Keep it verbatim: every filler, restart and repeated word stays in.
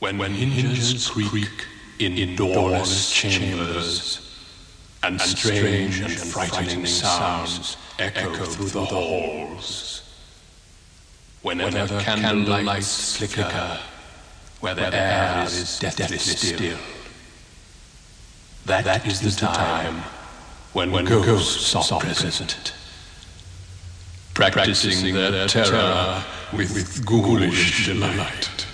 when, when hinges creak in doorless chambers, and strange and frightening sounds echo through the halls. Whenever candle lights flicker, where the air is deathly still, that is the time when ghosts are present, practicing their terror with ghoulish delight.